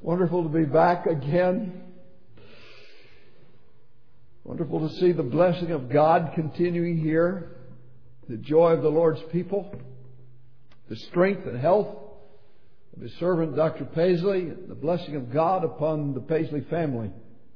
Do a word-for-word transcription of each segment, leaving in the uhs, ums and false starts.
Wonderful to be back again. Wonderful to see the blessing of God continuing here. The joy of the Lord's people. The strength and health of His servant Doctor Paisley. And the blessing of God upon the Paisley family.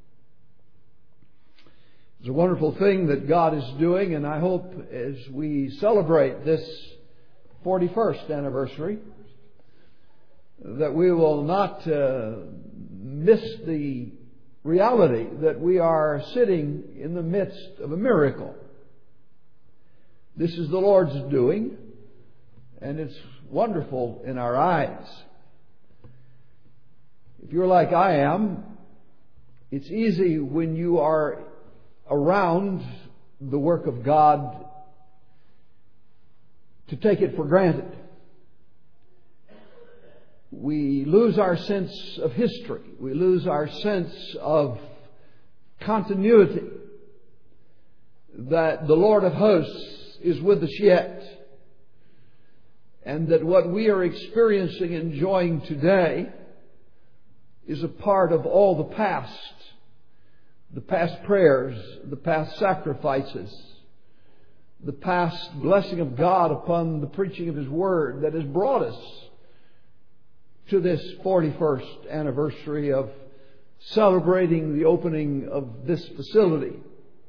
It's a wonderful thing that God is doing, and I hope as we celebrate this forty-first anniversary that we will not uh, miss the reality that we are sitting in the midst of a miracle. This is the Lord's doing, and it's wonderful in our eyes. If you're like I am, it's easy when you are around the work of God to take it for granted. We lose our sense of history. We lose our sense of continuity. That the Lord of hosts is with us yet. And that what we are experiencing and enjoying today is a part of all the past. The past prayers, the past sacrifices, the past blessing of God upon the preaching of His Word that has brought us to this forty-first anniversary of celebrating the opening of this facility.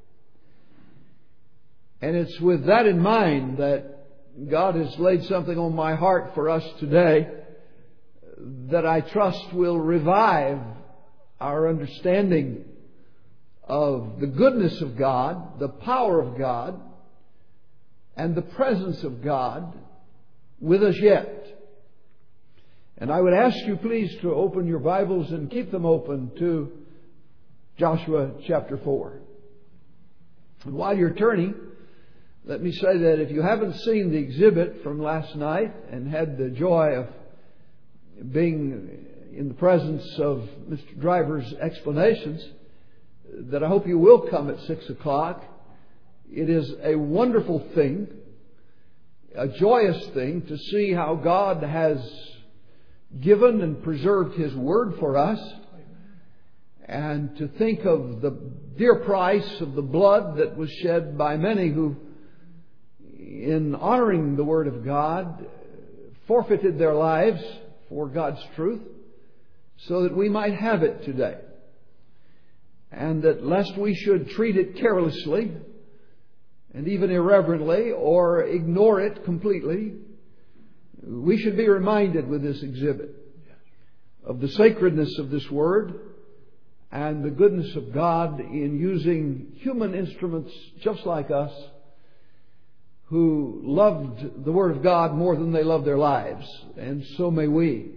And it's with that in mind that God has laid something on my heart for us today that I trust will revive our understanding of the goodness of God, the power of God, and the presence of God with us yet. And I would ask you please to open your Bibles and keep them open to Joshua chapter four. And while you're turning, let me say that if you haven't seen the exhibit from last night and had the joy of being in the presence of Mister Driver's explanations, that I hope you will come at six o'clock. It is a wonderful thing, a joyous thing to see how God has given and preserved His Word for us, and to think of the dear price of the blood that was shed by many who, in honoring the Word of God, forfeited their lives for God's truth so that we might have it today. And that lest we should treat it carelessly and even irreverently or ignore it completely, we should be reminded with this exhibit of the sacredness of this Word and the goodness of God in using human instruments just like us who loved the Word of God more than they loved their lives. And so may we.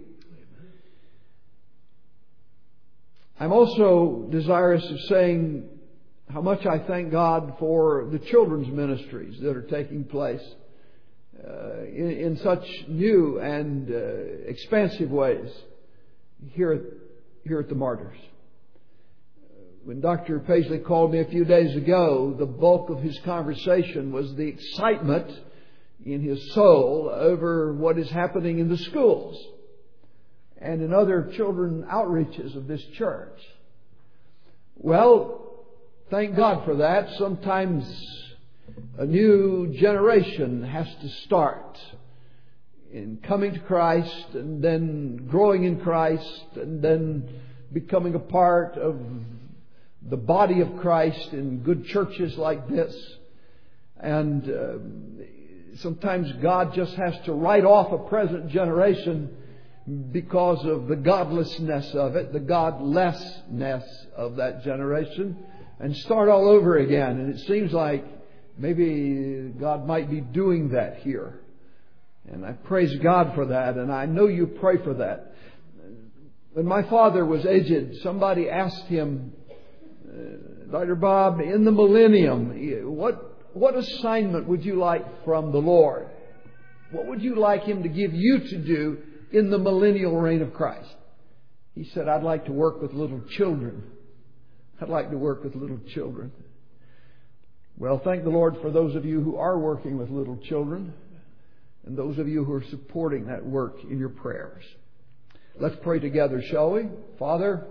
I'm also desirous of saying how much I thank God for the children's ministries that are taking place uh, in, in such new and uh, expansive ways here at, here at the Martyrs. When Doctor Paisley called me a few days ago, the bulk of his conversation was the excitement in his soul over what is happening in the schools and in other children outreaches of this church. Well, thank God for that. Sometimes a new generation has to start in coming to Christ and then growing in Christ and then becoming a part of the body of Christ in good churches like this. And uh, sometimes God just has to write off a present generation because of the godlessness of it, the godlessness of that generation, and start all over again. And it seems like maybe God might be doing that here. And I praise God for that, and I know you pray for that. When my father was aged, somebody asked him, Doctor Bob, in the millennium, what, what assignment would you like from the Lord? What would you like Him to give you to do in the millennial reign of Christ? He said, I'd like to work with little children. I'd like to work with little children. Well, thank the Lord for those of you who are working with little children and those of you who are supporting that work in your prayers. Let's pray together, shall we? Father,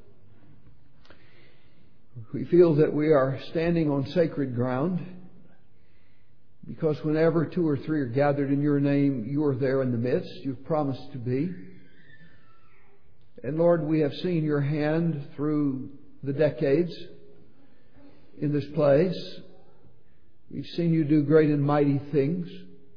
we feel that we are standing on sacred ground because whenever two or three are gathered in your name, you are there in the midst. You've promised to be. And Lord, we have seen your hand through the decades in this place. We've seen you do great and mighty things.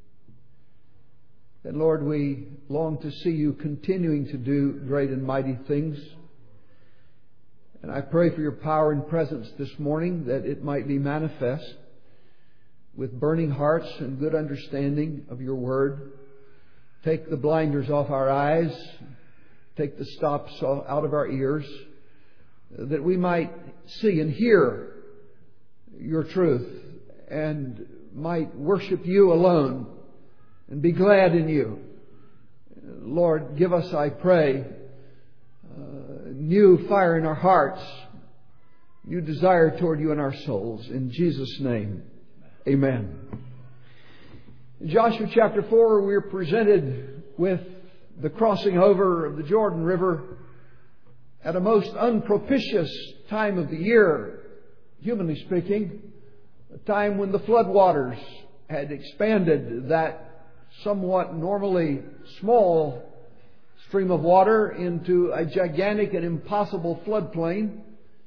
And Lord, we long to see you continuing to do great and mighty things. And I pray for your power and presence this morning, that it might be manifest with burning hearts and good understanding of your word. Take the blinders off our eyes. Take the stops out of our ears, that we might see and hear your truth and might worship you alone and be glad in you. Lord, give us, I pray, uh, new fire in our hearts, new desire toward you in our souls. In Jesus' name, amen. In Joshua chapter four, we are presented with the crossing over of the Jordan River at a most unpropitious time of the year, humanly speaking, a time when the floodwaters had expanded that somewhat normally small stream of water into a gigantic and impossible floodplain.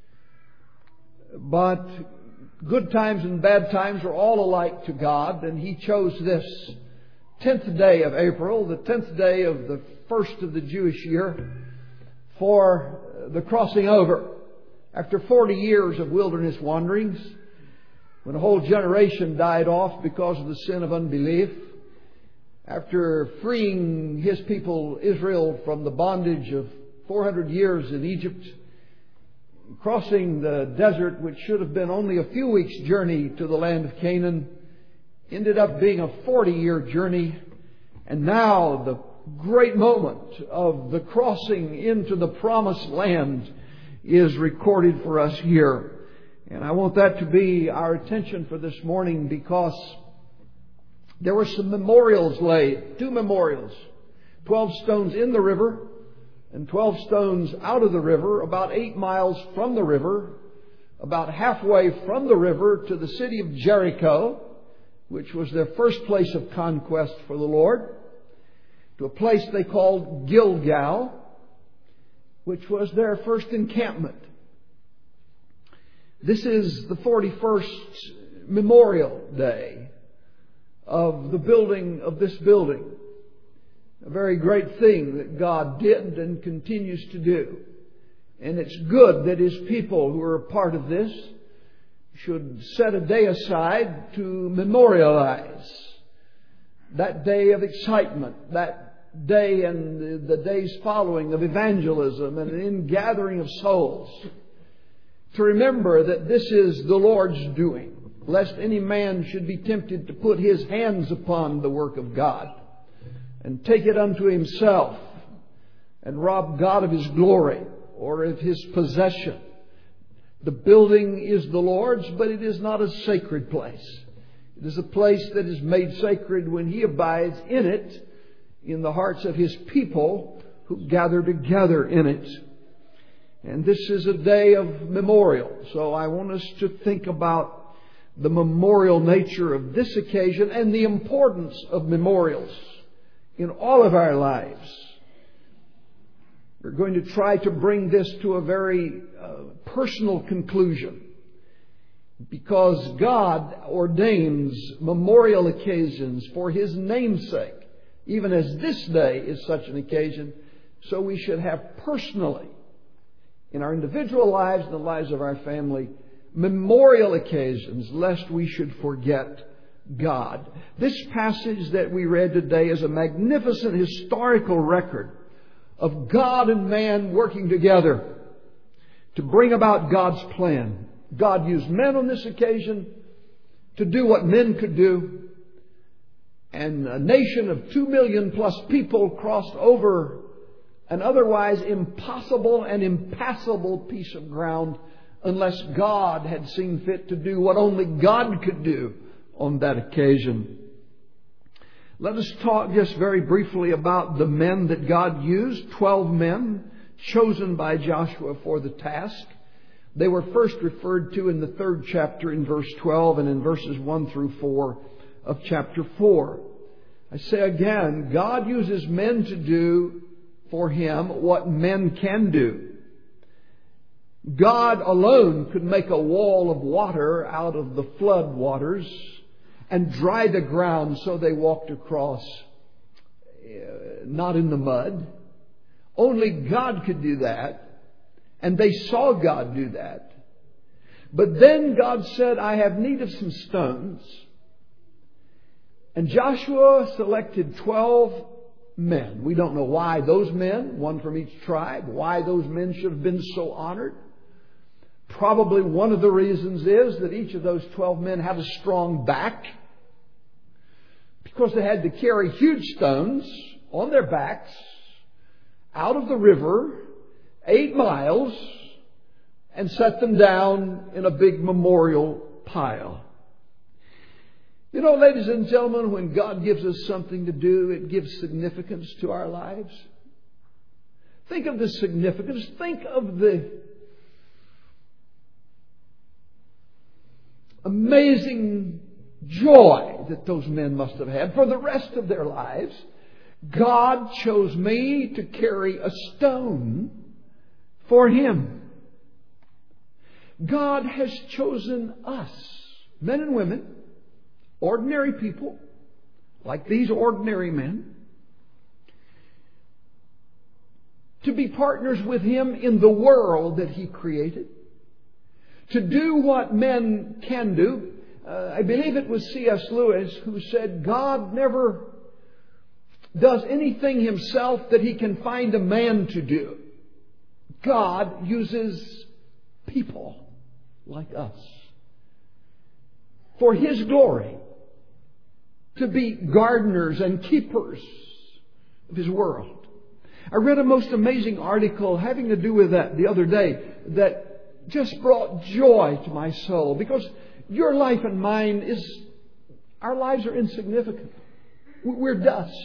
But good times and bad times are all alike to God, and He chose this tenth day of April, the tenth day of the first of the Jewish year, for the crossing over. After forty years of wilderness wanderings, when a whole generation died off because of the sin of unbelief, after freeing His people Israel from the bondage of four hundred years in Egypt, crossing the desert, which should have been only a few weeks' journey to the land of Canaan, ended up being a forty-year journey. And now the great moment of the crossing into the promised land is recorded for us here. And I want that to be our attention for this morning, because there were some memorials laid, two memorials, twelve stones in the river and twelve stones out of the river, about eight miles from the river, about halfway from the river to the city of Jericho, which was their first place of conquest for the Lord, to a place they called Gilgal, which was their first encampment. This is the forty-first Memorial Day of the building of this building. A very great thing that God did and continues to do. And it's good that His people who are a part of this should set a day aside to memorialize that day of excitement, that day and the days following of evangelism and an ingathering of souls. To remember that this is the Lord's doing, lest any man should be tempted to put his hands upon the work of God and take it unto himself and rob God of His glory or of His possession. The building is the Lord's, but it is not a sacred place. It is a place that is made sacred when He abides in it, in the hearts of His people who gather together in it. And this is a day of memorial. So I want us to think about the memorial nature of this occasion and the importance of memorials in all of our lives. We're going to try to bring this to a very uh, personal conclusion, because God ordains memorial occasions for His namesake, even as this day is such an occasion. So we should have personally, in our individual lives and the lives of our family, memorial occasions, lest we should forget God. This passage that we read today is a magnificent historical record of God and man working together to bring about God's plan. God used men on this occasion to do what men could do. And a nation of two million plus people crossed over an otherwise impossible and impassable piece of ground unless God had seen fit to do what only God could do on that occasion. Let us talk just very briefly about the men that God used. Twelve men chosen by Joshua for the task. They were first referred to in the third chapter in verse twelve and in verses one through four of chapter four. I say again, God uses men to do for Him what men can do. God alone could make a wall of water out of the flood waters and dry the ground so they walked across, uh, not in the mud. Only God could do that. And they saw God do that. But then God said, I have need of some stones. And Joshua selected twelve men. We don't know why those men, one from each tribe, why those men should have been so honored. Probably one of the reasons is that each of those twelve men had a strong back, because they had to carry huge stones on their backs out of the river, eight miles, and set them down in a big memorial pile. You know, ladies and gentlemen, when God gives us something to do, it gives significance to our lives. Think of the significance. Think of the amazing joy that those men must have had for the rest of their lives. God chose me to carry a stone for Him. God has chosen us, men and women, ordinary people, like these ordinary men, to be partners with Him in the world that He created. To do what men can do. Uh, I believe it was C S Lewis who said, God never does anything Himself that He can find a man to do. God uses people like us for His glory, to be gardeners and keepers of His world. I read a most amazing article having to do with that the other day that just brought joy to my soul, because your life and mine is, our lives are insignificant. We're dust.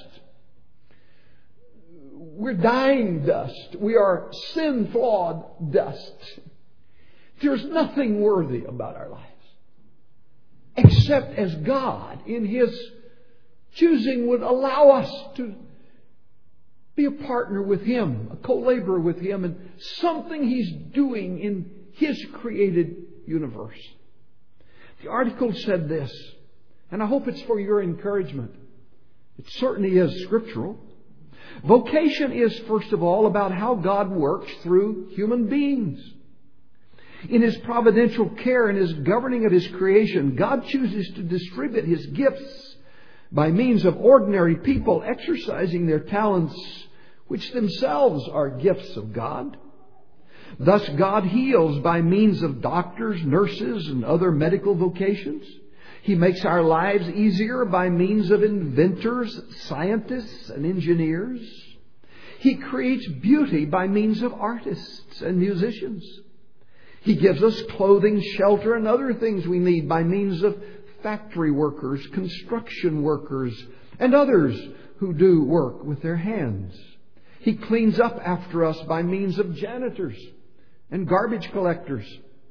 We're dying dust. We are sin-flawed dust. There's nothing worthy about our lives, except as God, in His choosing, would allow us to be a partner with Him, a co-laborer with Him, and something He's doing in His created universe. The article said this, and I hope it's for your encouragement. It certainly is scriptural. Vocation is, first of all, about how God works through human beings. In His providential care and His governing of His creation, God chooses to distribute His gifts by means of ordinary people exercising their talents, which themselves are gifts of God. Thus, God heals by means of doctors, nurses, and other medical vocations. He makes our lives easier by means of inventors, scientists, and engineers. He creates beauty by means of artists and musicians. He gives us clothing, shelter, and other things we need by means of factory workers, construction workers, and others who do work with their hands. He cleans up after us by means of janitors and garbage collectors.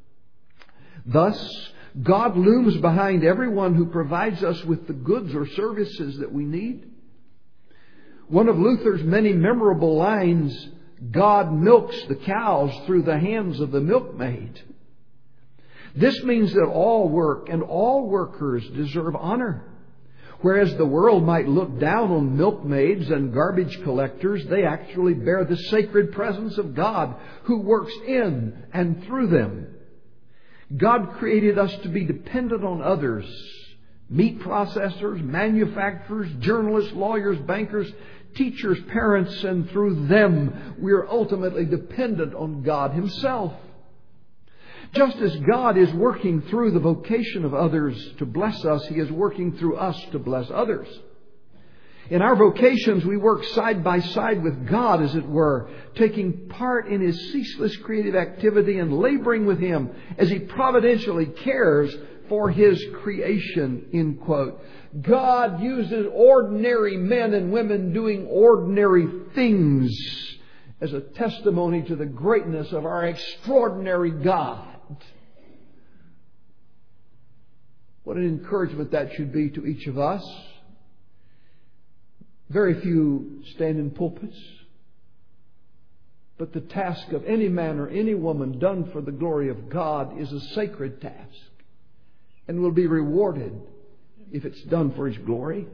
Thus, God looms behind everyone who provides us with the goods or services that we need. One of Luther's many memorable lines, God milks the cows through the hands of the milkmaid. This means that all work and all workers deserve honor. Whereas the world might look down on milkmaids and garbage collectors, they actually bear the sacred presence of God who works in and through them. God created us to be dependent on others. Meat processors, manufacturers, journalists, lawyers, bankers, teachers, parents, and through them we are ultimately dependent on God Himself. Just as God is working through the vocation of others to bless us, He is working through us to bless others. In our vocations, we work side by side with God, as it were, taking part in His ceaseless creative activity and laboring with Him as He providentially cares for His creation, end quote. God uses ordinary men and women doing ordinary things as a testimony to the greatness of our extraordinary God. What an encouragement that should be to each of us. Very few stand in pulpits, but the task of any man or any woman done for the glory of God is a sacred task and will be rewarded if it's done for His glory.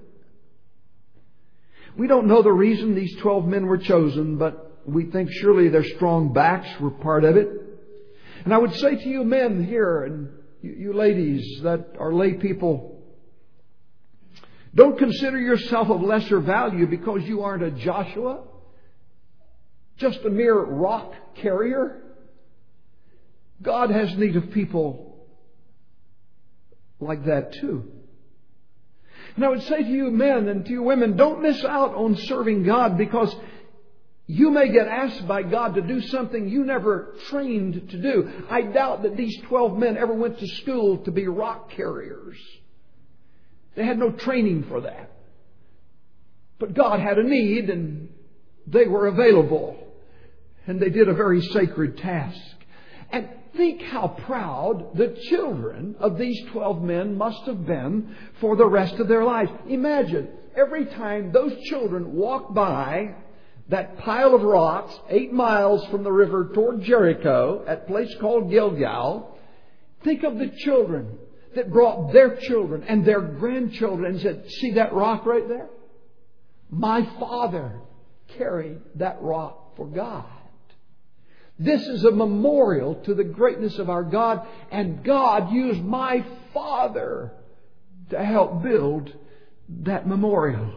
We don't know the reason these twelve men were chosen, but we think surely their strong backs were part of it. And I would say to you men here and you, you ladies that are lay people, don't consider yourself of lesser value because you aren't a Joshua, just a mere rock carrier. God has need of people like that too. And I would say to you men and to you women, don't miss out on serving God because you may get asked by God to do something you never trained to do. I doubt that these twelve men ever went to school to be rock carriers. They had no training for that. But God had a need and they were available. And they did a very sacred task. And think how proud the children of these twelve men must have been for the rest of their lives. Imagine every time those children walked by that pile of rocks eight miles from the river toward Jericho at a place called Gilgal. Think of the children that brought their children and their grandchildren and said, see that rock right there? My father carried that rock for God. This is a memorial to the greatness of our God, and God used my father to help build that memorial.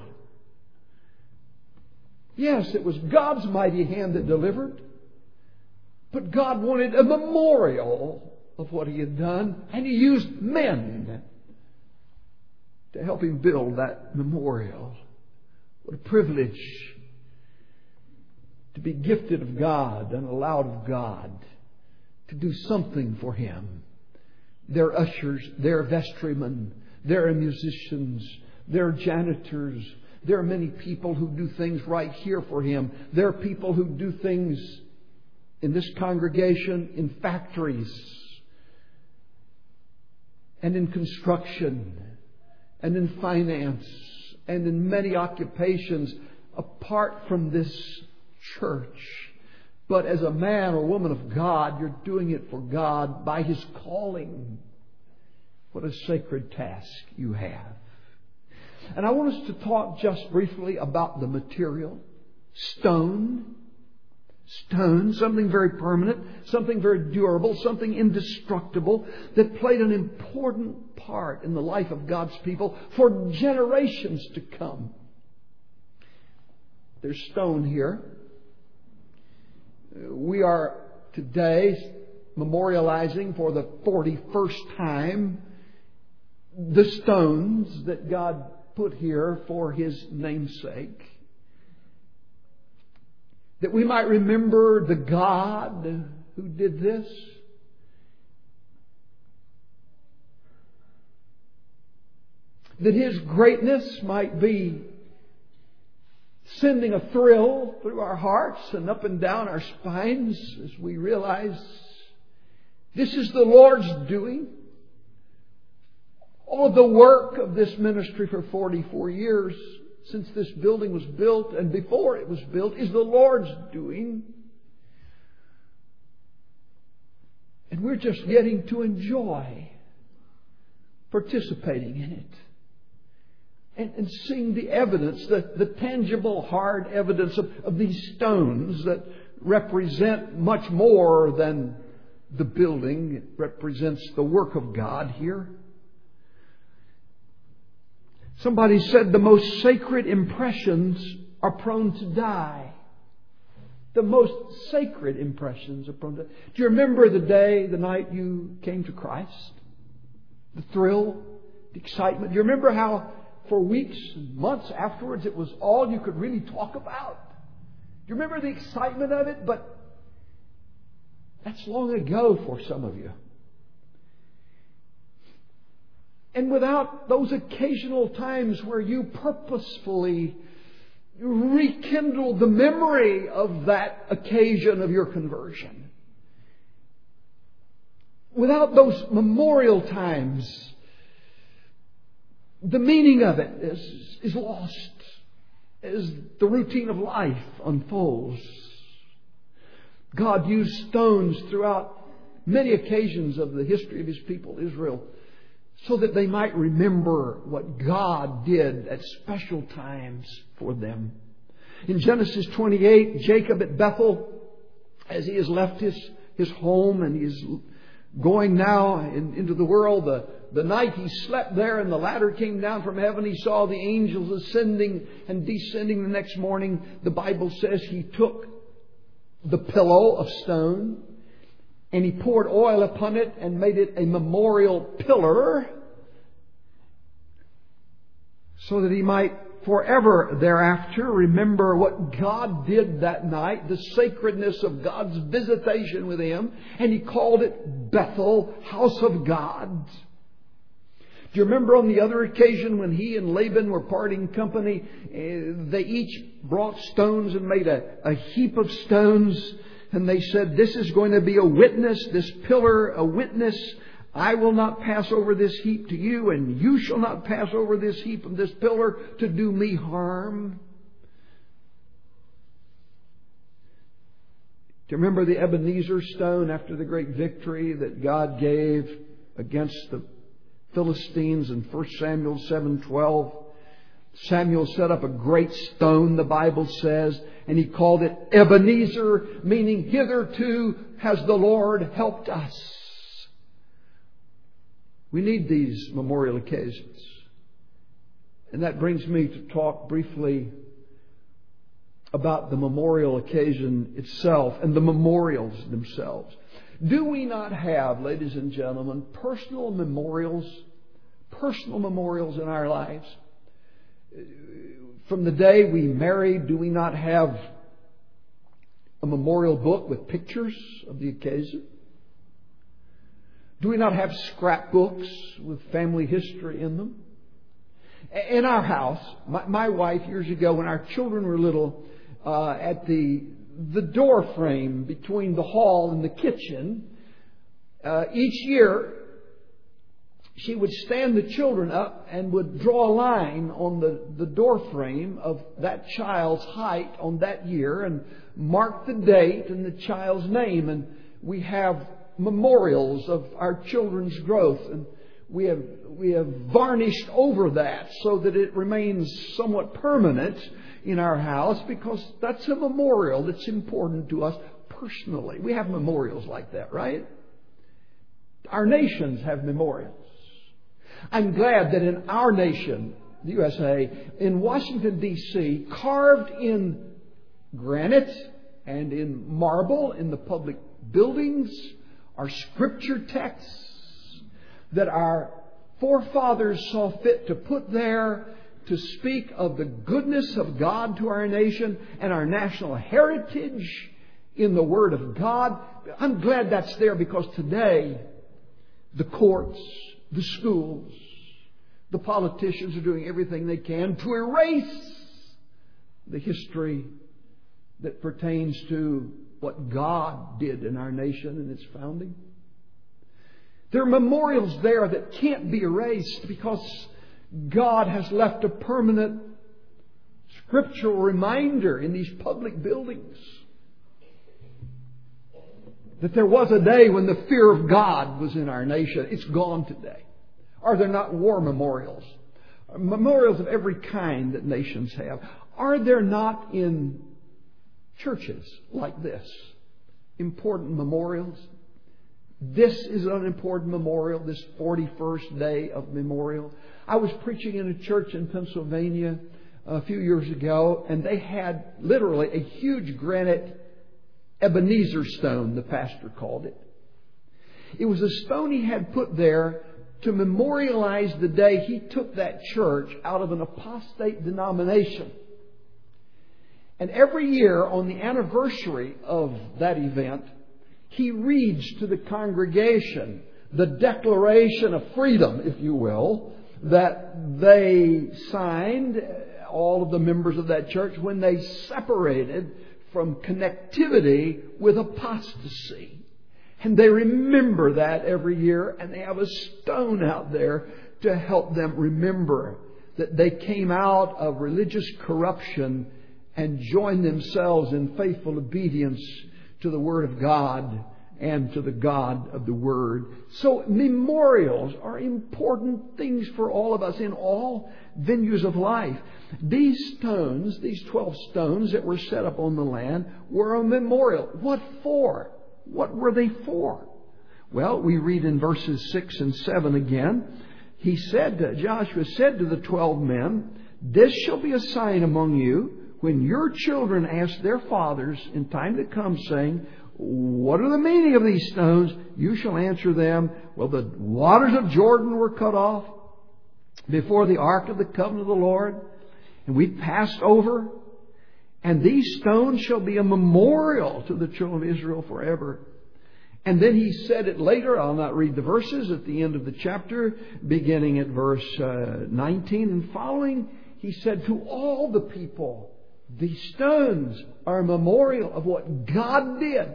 Yes, it was God's mighty hand that delivered, but God wanted a memorial of what He had done, and He used men to help Him build that memorial. What a privilege to be gifted of God and allowed of God to do something for Him. They're ushers, they're vestrymen, they're musicians, they're janitors. There are many people who do things right here for Him. There are people who do things in this congregation, in factories, and in construction, and in finance, and in many occupations apart from this church. But as a man or woman of God, you're doing it for God by His calling. What a sacred task you have. And I want us to talk just briefly about the material. Stone. Stone, something very permanent, something very durable, something indestructible that played an important part in the life of God's people for generations to come. There's stone here. We are today memorializing for the forty-first time the stones that God put here for His namesake. That we might remember the God who did this. That His greatness might be sending a thrill through our hearts and up and down our spines as we realize this is the Lord's doing. All of the work of this ministry for forty-four years since this building was built and before it was built is the Lord's doing. And we're just getting to enjoy participating in it. And, and seeing the evidence, the, the tangible, hard evidence of, of these stones that represent much more than the building. It represents the work of God here. Somebody said the most sacred impressions are prone to die. The most sacred impressions are prone to die. Do you remember the day, the night you came to Christ? The thrill, the excitement. Do you remember how for weeks and months afterwards it was all you could really talk about? Do you remember the excitement of it? But that's long ago for some of you. And without those occasional times where you purposefully rekindle the memory of that occasion of your conversion, without those memorial times, the meaning of it is, is lost as the routine of life unfolds. God used stones throughout many occasions of the history of His people, Israel, so that they might remember what God did at special times for them. In Genesis twenty-eight, Jacob at Bethel, as he has left his, his home and he is going now in, into the world, the, the night he slept there and the ladder came down from heaven, he saw the angels ascending and descending the next morning. The Bible says he took the pillow of stone and he poured oil upon it and made it a memorial pillar so that he might forever thereafter remember what God did that night, the sacredness of God's visitation with him. And he called it Bethel, house of God. Do you remember on the other occasion when he and Laban were parting company, uh, they each brought stones and made a, a heap of stones. And they said, this is going to be a witness, this pillar, a witness. I will not pass over this heap to you, and you shall not pass over this heap of this pillar to do me harm. Do you remember the Ebenezer stone after the great victory that God gave against the Philistines in First Samuel seven twelve? Samuel set up a great stone, the Bible says, and he called it Ebenezer, meaning hitherto has the Lord helped us. We need these memorial occasions. And that brings me to talk briefly about the memorial occasion itself and the memorials themselves. Do we not have, ladies and gentlemen, personal memorials, personal memorials in our lives? From the day we married, do we not have a memorial book with pictures of the occasion? Do we not have scrapbooks with family history in them? In our house, my, my wife years ago when our children were little, uh, at the the door frame between the hall and the kitchen, uh, each year she would stand the children up and would draw a line on the, the door frame of that child's height on that year and mark the date and the child's name. And we have memorials of our children's growth, and we have we have varnished over that so that it remains somewhat permanent in our house, because that's a memorial that's important to us personally. We have memorials like that, right? Our nations have memorials. I'm glad that in our nation, the U S A, in Washington, D C, carved in granite and in marble in the public buildings are scripture texts that our forefathers saw fit to put there to speak of the goodness of God to our nation and our national heritage in the Word of God. I'm glad that's there, because today the courts, the schools, the politicians are doing everything they can to erase the history that pertains to what God did in our nation and its founding. There are memorials there that can't be erased, because God has left a permanent scriptural reminder in these public buildings that there was a day when the fear of God was in our nation. It's gone today. Are there not war memorials? Memorials of every kind that nations have. Are there not in churches like this important memorials? This is an important memorial, this forty-first day of memorial. I was preaching in a church in Pennsylvania a few years ago, and they had literally a huge granite Ebenezer stone, the pastor called it. It was a stone he had put there to memorialize the day he took that church out of an apostate denomination. And every year on the anniversary of that event, he reads to the congregation the declaration of freedom, if you will, that they signed, all of the members of that church, when they separated from connectivity with apostasy. And they remember that every year, and they have a stone out there to help them remember that they came out of religious corruption and joined themselves in faithful obedience to the Word of God and to the God of the Word. So memorials are important things for all of us in all venues of life. These stones, these twelve stones that were set up on the land, were a memorial. What for? What were they for? Well, we read in verses six and seven again. He said, to, Joshua said to the twelve men, "This shall be a sign among you when your children ask their fathers in time to come, saying, 'What are the meaning of these stones?' You shall answer them, 'Well, the waters of Jordan were cut off before the ark of the covenant of the Lord, and we passed over. And these stones shall be a memorial to the children of Israel forever.'" And then he said it later. I'll not read the verses at the end of the chapter, beginning at verse uh, nineteen and following. He said to all the people, "These stones are a memorial of what God did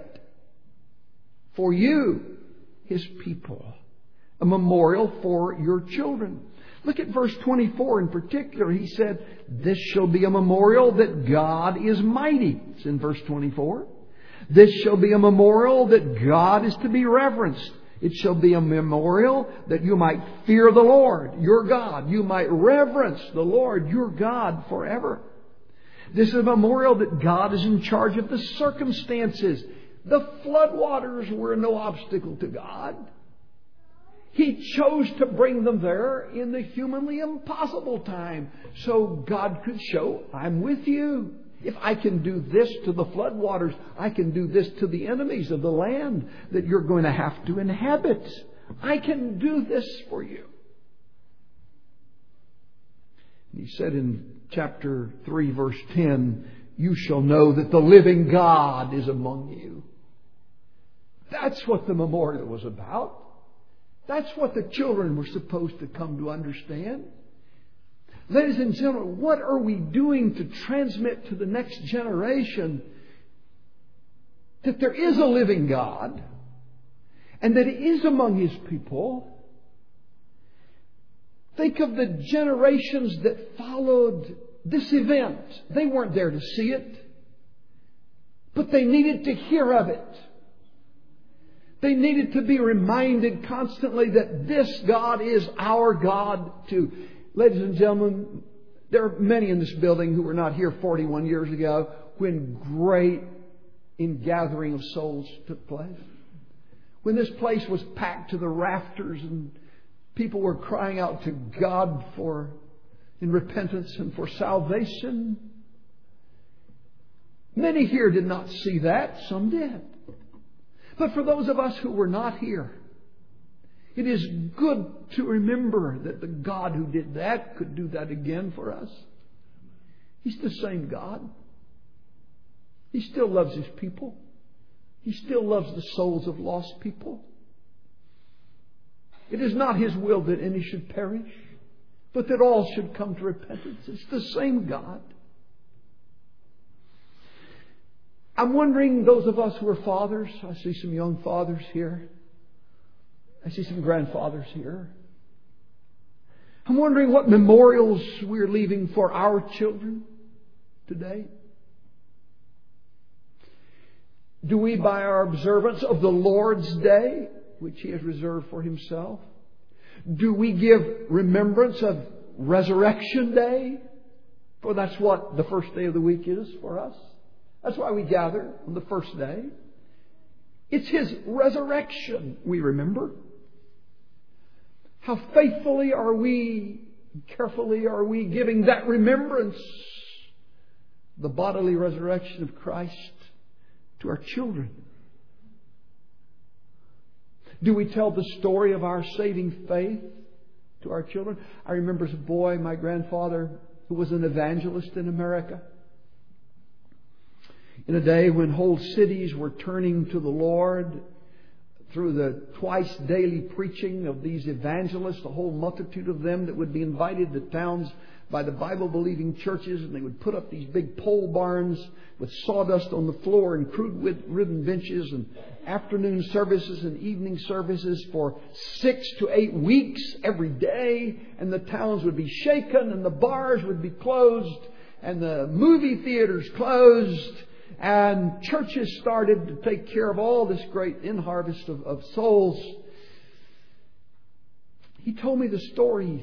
for you, His people. A memorial for your children." Look at verse twenty-four in particular. He said, "This shall be a memorial that God is mighty." It's in verse twenty-four. "This shall be a memorial that God is to be reverenced. It shall be a memorial that you might fear the Lord, your God. You might reverence the Lord, your God, forever. This is a memorial that God is in charge of the circumstances." The floodwaters were no obstacle to God. He chose to bring them there in the humanly impossible time, so God could show, "I'm with you. If I can do this to the floodwaters, I can do this to the enemies of the land that you're going to have to inhabit. I can do this for you." He said in chapter three, verse ten, "You shall know that the living God is among you." That's what the memorial was about. That's what the children were supposed to come to understand. Ladies and gentlemen, what are we doing to transmit to the next generation that there is a living God and that He is among His people? Think of the generations that followed this event. They weren't there to see it, but they needed to hear of it. They needed to be reminded constantly that this God is our God too. Ladies and gentlemen, there are many in this building who were not here forty-one years ago when great ingathering of souls took place. When this place was packed to the rafters and people were crying out to God for in repentance and for salvation. Many here did not see that. Some did. But for those of us who were not here, it is good to remember that the God who did that could do that again for us. He's the same God. He still loves His people. He still loves the souls of lost people. It is not His will that any should perish, but that all should come to repentance. It's the same God. I'm wondering, those of us who are fathers, I see some young fathers here. I see some grandfathers here. I'm wondering what memorials we're leaving for our children today. Do we, by our observance of the Lord's Day, which He has reserved for Himself, do we give remembrance of Resurrection Day? For that's what the first day of the week is for us. That's why we gather on the first day. It's His resurrection we remember. How faithfully are we, carefully are we giving that remembrance, the bodily resurrection of Christ, to our children? Do we tell the story of our saving faith to our children? I remember as a boy, my grandfather, who was an evangelist in America, in a day when whole cities were turning to the Lord through the twice daily preaching of these evangelists, a whole multitude of them that would be invited to towns by the Bible-believing churches, and they would put up these big pole barns with sawdust on the floor and crude-ridden benches, and afternoon services and evening services for six to eight weeks every day. And the towns would be shaken, and the bars would be closed, and the movie theaters closed, and churches started to take care of all this great in-harvest of, of souls. He told me the stories.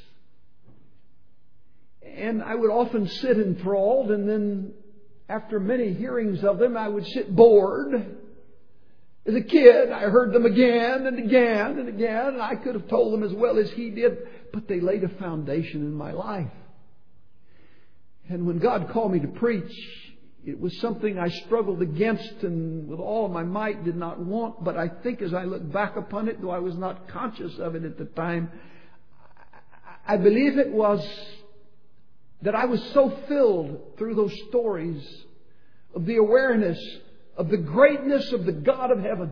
And I would often sit enthralled, and then after many hearings of them, I would sit bored. As a kid, I heard them again and again and again, and I could have told them as well as he did, but they laid a foundation in my life. And when God called me to preach, it was something I struggled against and with all my might did not want. But I think as I look back upon it, though I was not conscious of it at the time, I believe it was that I was so filled through those stories of the awareness of the greatness of the God of heaven,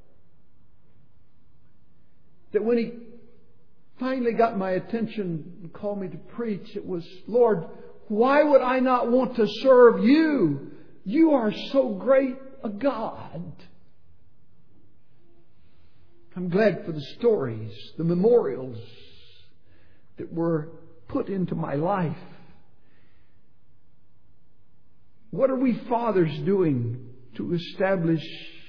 that when He finally got my attention and called me to preach, it was, Lord, why would I not want to serve You? You are so great a God. I'm glad for the stories, the memorials that were put into my life. What are we fathers doing to establish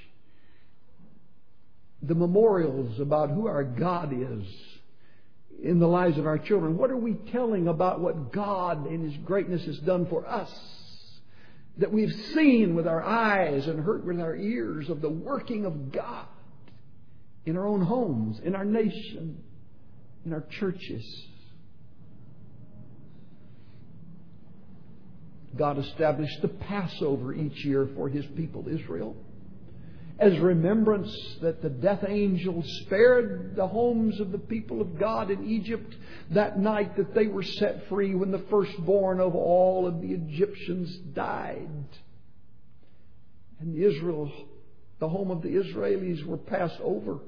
the memorials about who our God is in the lives of our children? What are we telling about what God in His greatness has done for us, that we've seen with our eyes and heard with our ears of the working of God in our own homes, in our nation, in our churches? God established the Passover each year for His people Israel, as remembrance that the death angel spared the homes of the people of God in Egypt that night that they were set free, when the firstborn of all of the Egyptians died. And Israel, the home of the Israelis, were passed over.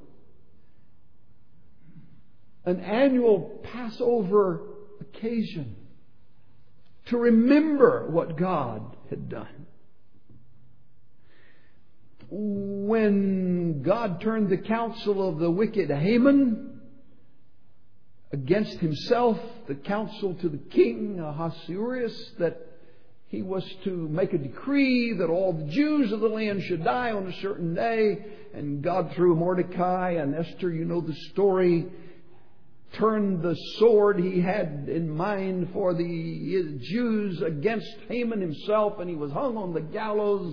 An annual Passover occasion to remember what God had done. When God turned the counsel of the wicked Haman against himself, the counsel to the king Ahasuerus that he was to make a decree that all the Jews of the land should die on a certain day, and God, through Mordecai and Esther, you know the story, turned the sword He had in mind for the Jews against Haman himself, and he was hung on the gallows.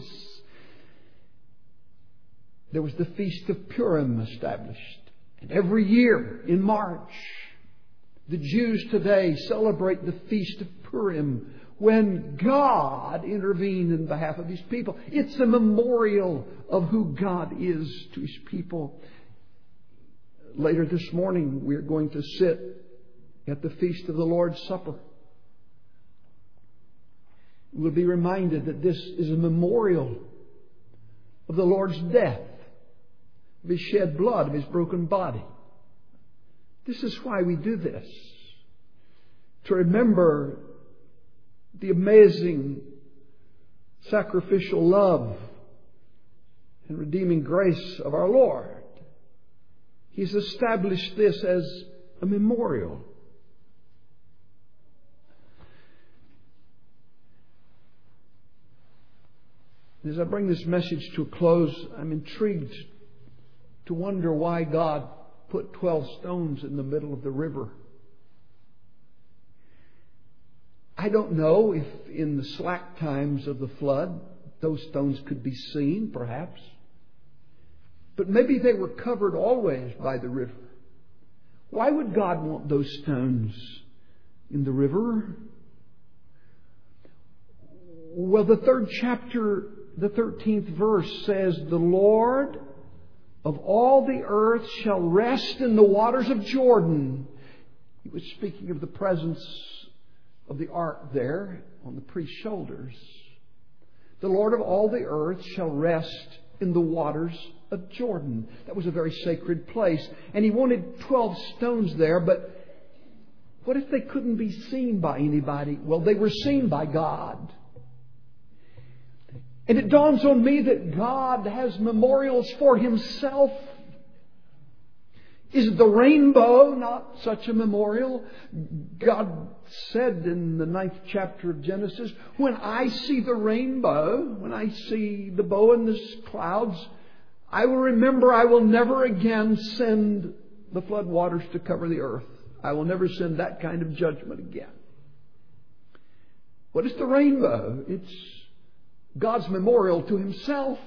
There was the Feast of Purim established. And every year in March, the Jews today celebrate the Feast of Purim, when God intervened in behalf of His people. It's a memorial of who God is to His people. Later this morning, we're going to sit at the Feast of the Lord's Supper. We'll be reminded that this is a memorial of the Lord's death, of His shed blood, of His broken body. This is why we do this. To remember the amazing sacrificial love and redeeming grace of our Lord. He's established this as a memorial. As I bring this message to a close, I'm intrigued to wonder why God put twelve stones in the middle of the river. I don't know if in the slack times of the flood those stones could be seen, perhaps. But maybe they were covered always by the river. Why would God want those stones in the river? Well, the third chapter, the thirteenth verse says, "The Lord of all the earth shall rest in the waters of Jordan." He was speaking of the presence of the ark there on the priest's shoulders. The Lord of all the earth shall rest in the waters of Jordan. That was a very sacred place. And He wanted twelve stones there, but what if they couldn't be seen by anybody? Well, they were seen by God. And it dawns on me that God has memorials for Himself. Is the rainbow not such a memorial? God said in the ninth chapter of Genesis, when I see the rainbow, when I see the bow in the clouds, I will remember I will never again send the flood waters to cover the earth. I will never send that kind of judgment again. What is the rainbow? It's God's memorial to Himself.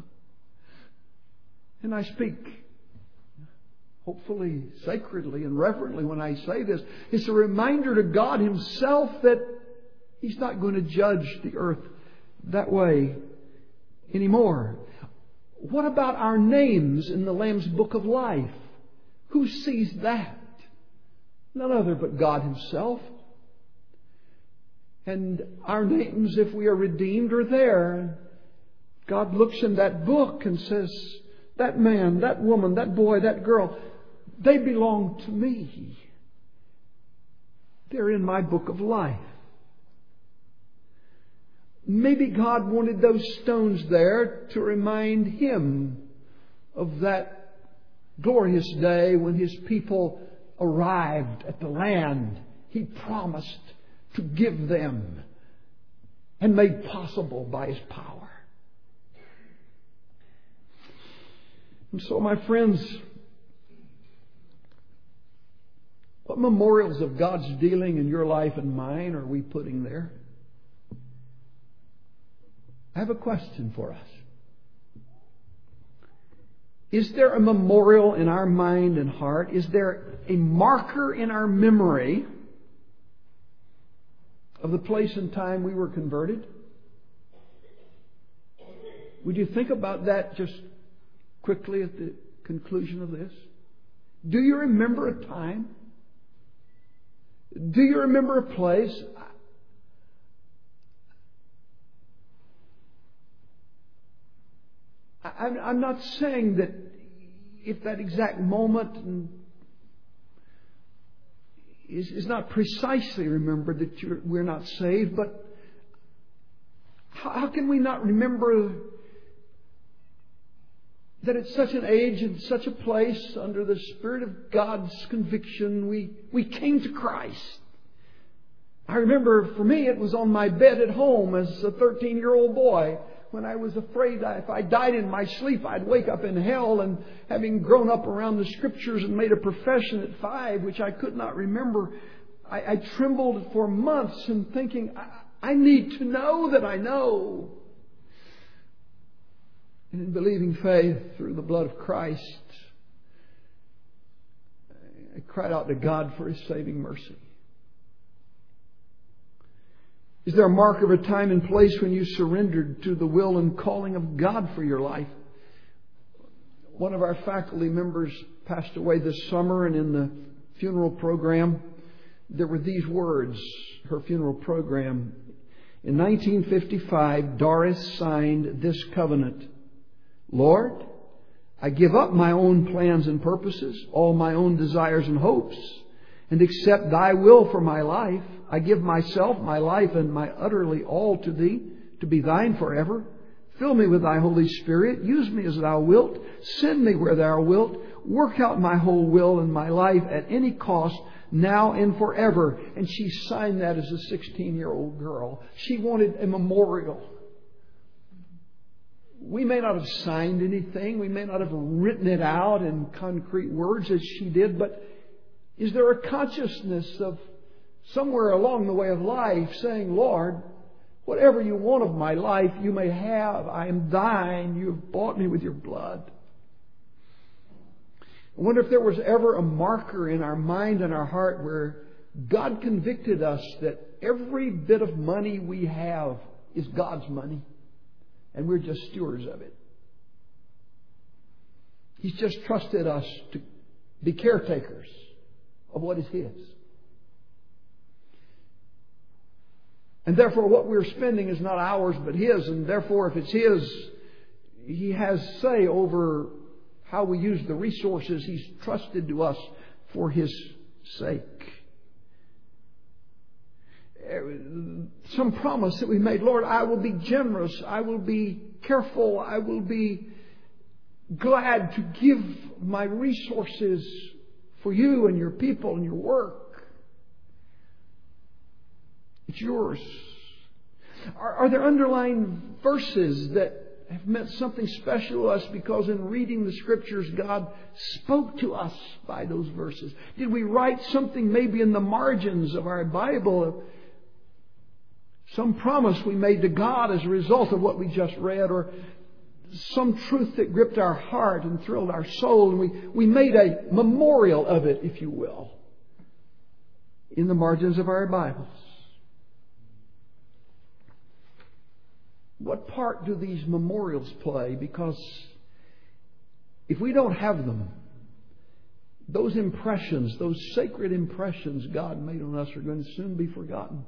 And I speak hopefully sacredly and reverently when I say this. It's a reminder to God Himself that He's not going to judge the earth that way anymore. What about our names in the Lamb's Book of Life? Who sees that? None other but God Himself. And our names, if we are redeemed, are there. God looks in that book and says, that man, that woman, that boy, that girl, they belong to me. They're in my book of life. Maybe God wanted those stones there to remind Him of that glorious day when His people arrived at the land He promised to give them and made possible by His power. And so, my friends, what memorials of God's dealing in your life and mine are we putting there? I have a question for us. Is there a memorial in our mind and heart? Is there a marker in our memory of the place and time we were converted? Would you think about that just quickly at the conclusion of this? Do you remember a time? Do you remember a place? I'm not saying that if that exact moment is, is not precisely remembered that you're, we're not saved, but how, how can we not remember that at such an age and such a place, under the Spirit of God's conviction, we, we came to Christ? I remember for me it was on my bed at home as a thirteen-year-old boy, when I was afraid that if I died in my sleep, I'd wake up in hell. And having grown up around the Scriptures and made a profession at five, which I could not remember, I, I trembled for months and thinking, I, I need to know that I know. And in believing faith through the blood of Christ, I cried out to God for His saving mercy. Is there a mark of a time and place when you surrendered to the will and calling of God for your life? One of our faculty members passed away this summer, and in the funeral program, there were these words, her funeral program. In nineteen fifty-five, Doris signed this covenant. Lord, I give up my own plans and purposes, all my own desires and hopes, and accept Thy will for my life. I give myself, my life, and my utterly all to Thee, to be Thine forever. Fill me with Thy Holy Spirit. Use me as Thou wilt. Send me where Thou wilt. Work out my whole will and my life at any cost, now and forever. And she signed that as a sixteen-year-old girl. She wanted a memorial. We may not have signed anything. We may not have written it out in concrete words as she did, but is there a consciousness of somewhere along the way of life saying, Lord, whatever You want of my life, You may have. I am Thine. You have bought me with Your blood. I wonder if there was ever a marker in our mind and our heart where God convicted us that every bit of money we have is God's money, and we're just stewards of it. He's just trusted us to be caretakers of what is His. And therefore what we're spending is not ours but His. And therefore if it's His, He has say over how we use the resources He's trusted to us for His sake. Some promise that we made, Lord, I will be generous, I will be careful, I will be glad to give my resources for you and your people and your work. It's yours. Are, are there underlying verses that have meant something special to us because in reading the Scriptures God spoke to us by those verses? Did we write something maybe in the margins of our Bible, some promise we made to God as a result of what we just read, or some truth that gripped our heart and thrilled our soul, and we, we made a memorial of it, if you will, in the margins of our Bibles? What part do these memorials play? Because if we don't have them, those impressions, those sacred impressions God made on us are going to soon be forgotten.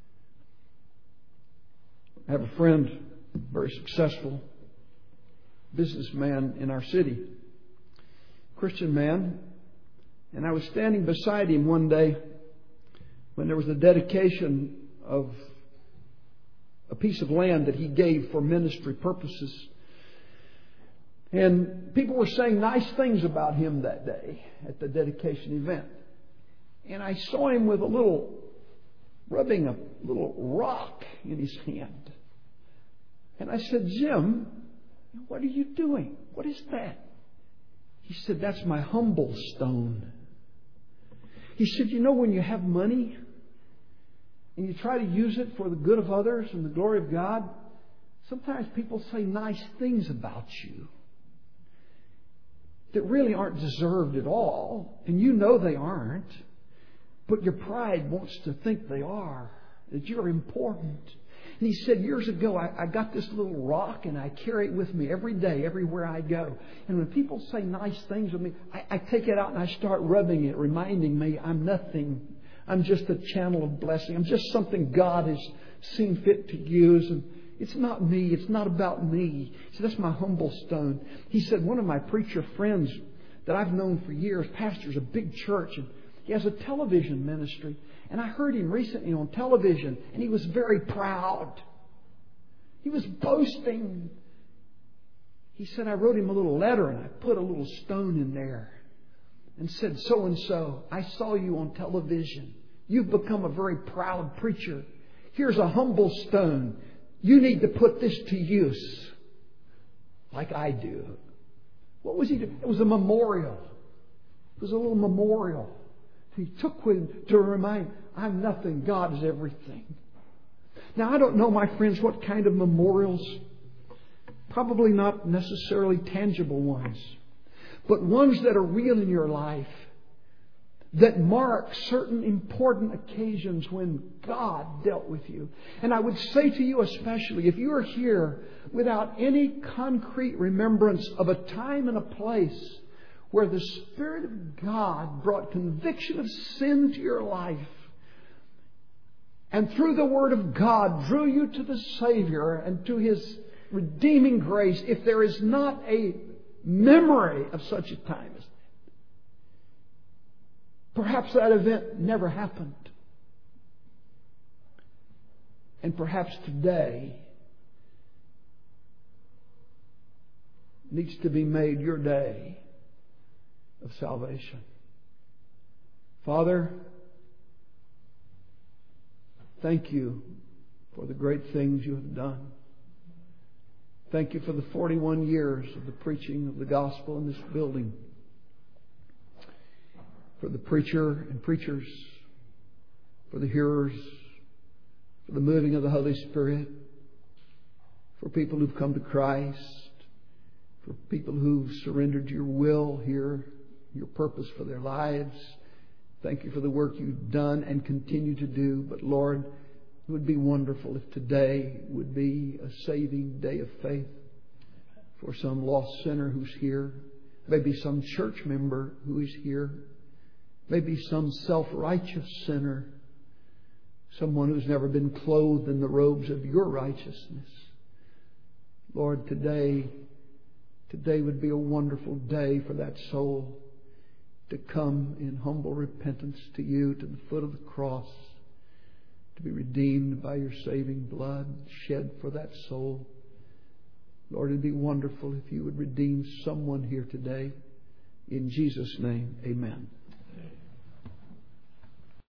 I have a friend, very successful businessman in our city, Christian man, and I was standing beside him one day when there was a dedication of a piece of land that he gave for ministry purposes. And people were saying nice things about him that day at the dedication event. And I saw him with a little, rubbing a little rock in his hand. And I said, Jim, what are you doing? What is that? He said, that's my humble stone. He said, you know, when you have money and you try to use it for the good of others and the glory of God, sometimes people say nice things about you that really aren't deserved at all. And you know they aren't. But your pride wants to think they are, that you're important. And he said, years ago, I, I got this little rock and I carry it with me every day, everywhere I go. And when people say nice things of me, I, I take it out and I start rubbing it, reminding me I'm nothing. I'm just a channel of blessing. I'm just something God has seen fit to use. And it's not me. It's not about me. He said, that's my humble stone. He said, one of my preacher friends that I've known for years pastors a big church, and he has a television ministry. And I heard him recently on television, and he was very proud. He was boasting. He said, I wrote him a little letter, and I put a little stone in there and said, so and so, I saw you on television. You've become a very proud preacher. Here's a humble stone. You need to put this to use like I do. What was he doing? It was a memorial. It was a little memorial. He took with to remind, I'm nothing, God is everything. Now, I don't know, my friends, what kind of memorials. Probably not necessarily tangible ones, but ones that are real in your life, that mark certain important occasions when God dealt with you. And I would say to you especially, if you are here without any concrete remembrance of a time and a place where the Spirit of God brought conviction of sin to your life, and through the Word of God drew you to the Savior and to His redeeming grace, if there is not a memory of such a time as that, perhaps that event never happened. And perhaps today needs to be made your day of salvation. Father, thank you for the great things you have done. Thank you for the forty-one years of the preaching of the gospel in this building. For the preacher and preachers, for the hearers, for the moving of the Holy Spirit, for people who've come to Christ, for people who've surrendered your will here, your purpose for their lives. Thank you for the work you've done and continue to do. But Lord, it would be wonderful if today would be a saving day of faith for some lost sinner who's here, maybe some church member who is here, maybe some self-righteous sinner, someone who's never been clothed in the robes of your righteousness. Lord, today today would be a wonderful day for that soul to come in humble repentance to you, to the foot of the cross, to be redeemed by your saving blood shed for that soul. Lord, it'd be wonderful if you would redeem someone here today. In Jesus' name, amen.